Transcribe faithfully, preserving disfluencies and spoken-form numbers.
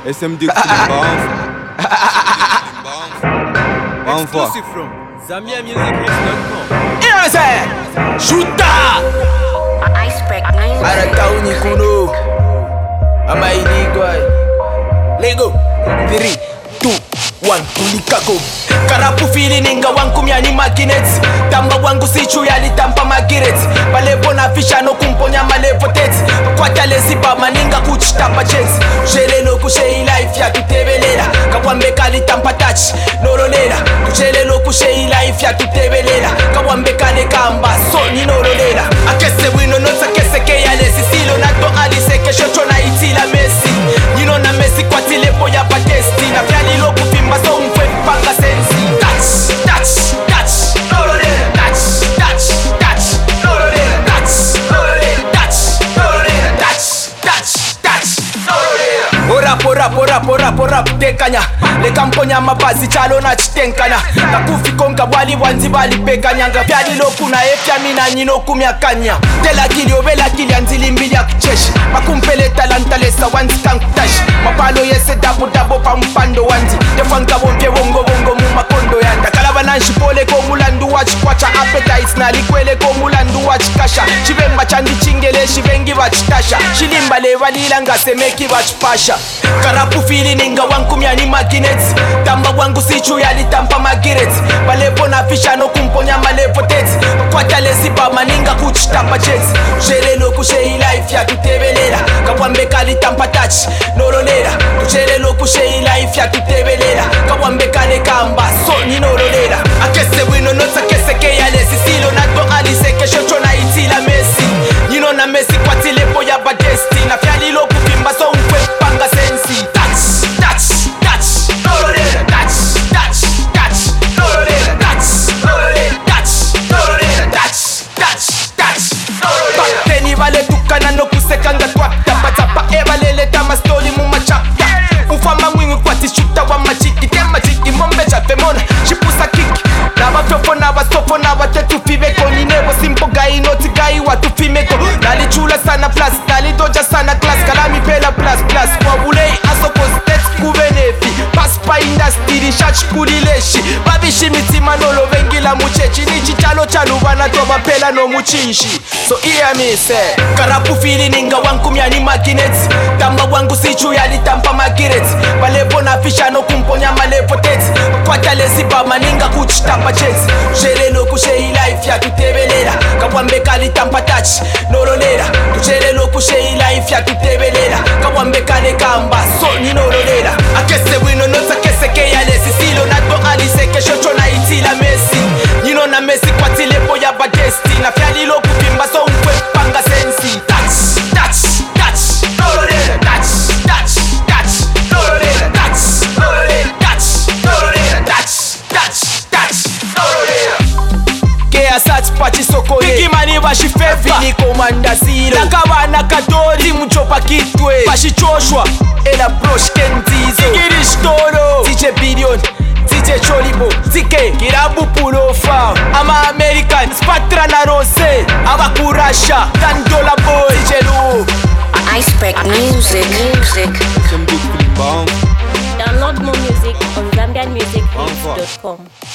S M D Bounce. Exclusive from Zambia Music dot com. Innocent Shooter Arata unikuno Ama iligwai Lego three, two, one Tulikako Karapu fili ninga wangu myani maginets Tamba wangu sichu yali tampa magirets Balepo na fisha no kumponya malepo tets Kwa talesi ba maninga kuchitapa chets Jele no kushe life ya tutebelela Kawambe kali tampa touch Nololela Jele no kushe life ya tutebelela Kawambe kali kamba so ni nololela Akese wino nota kese ke ya lesi Silo nato alise ke shocho na itila Messi Nino na Messi kwa tilepo ya patesti Na vyali lo kufimba so mkwe panga sensi Touch, touch, touch, nololela Touch, touch, touch, nololela Touch, nololela Touch, nololela Touch, touch, touch, nololela Orap, orap, orap, orap, orap, tekanya Leka mponya mabazi chalo na chitenkana Nakufi konga wali wanzi bali pekanyanga Vyali loku na efya mina nino kumyakanya Tela kili ovela kili anzili mbili ya kucheshi Makumpele talanta lesa wanzi kankutashi Mapalo yese dabo dabo pa mpando wanzi Defanga wonke wongo wongo mumakondo yanda Kalaba nanshi pole ko mulandu wachi kwacha Appetites na likwele ko mulandu wachi kasha Chivemba chandi chingele shivengi wachi tasha Shilimba lewa lila ngasemeki wachi pasha Karapu fili ninga wangu myani maginets Tamba wangu sichu yali tampa magirets Balepo na fisha no kumponya malepo tets Kwa talesi ba maninga kuchitapa chets Jele no kushe life ya tutebelela Kawambe kali tampa touch Nololela Jele no kushe life ya tutebelela Kawambe kale kamba so ni nololela Akese wino nota kese ke ya lesi Silo nato alise ke shocho na itila Messi Nino na Messi kwa tilepo ya badesti Na fyali lo kufimba so mkwe panga sensi Touch, touch, touch, nololela Touch, touch, touch, nololela Touch, nololela Touch, nololela Touch, touch, touch, nololela Bakteni vale tukana no kusekanga twakta Batapa eva lele tama stoli mumachapta Ufama mwingu kwa tishuta wa machiki Tema chiki mombe chafemona Shipusa kiki Na wafyofo na wasofo na watetu fiveko Ninevo simpo gai noti gai watu fimeko Nali chula sana plus Nali doja sana class Kalami pela plus plus Kwa ulei asoko states kuvenefi Paspa industry shach kulileshi Babishi mitima nolo vengi la muchechi Nichi chalo chalo wana toba pela no muchinshi So hear me say Karapu fili ninga wangu myani maginets Tamba wangu sichu yali tampa magirets Balepo na fisha no kumponya malepo tets Kwa talesi ba maninga kuchitapa chets Jele no kushe life ya tutebelela Kawambe kali tampa touch Nololela Jele no kushe life ya tutebelela Kawambe kale kamba so ni nololela Akese wino nota kese ke ya lesi Silo nato alise ke shocho na itila Messi Nino na Messi kwa tilepo ya badesti Na fyali lo kufimba so mkwe panga sensi Touch, touch, touch, nololela Touch, touch, touch, nololela Touch, nololela Touch, nololela Touch, touch, touch, nololela Kea sats pachi soko ye Bigi mani bashi fefa Vini komanda zero Nakabana kadori Timu chopa kitwe Bashi choshwa Ela brosh kenzizo Igirish toro D J Billion D J Cholibo Zike Kirabu Pulofa Ama American Spatra na Rose Aba Kurasha Dan Dola Boy D J Lu Iceberg Music Music S M D Bounce. Download more music on Zambian Music dot com.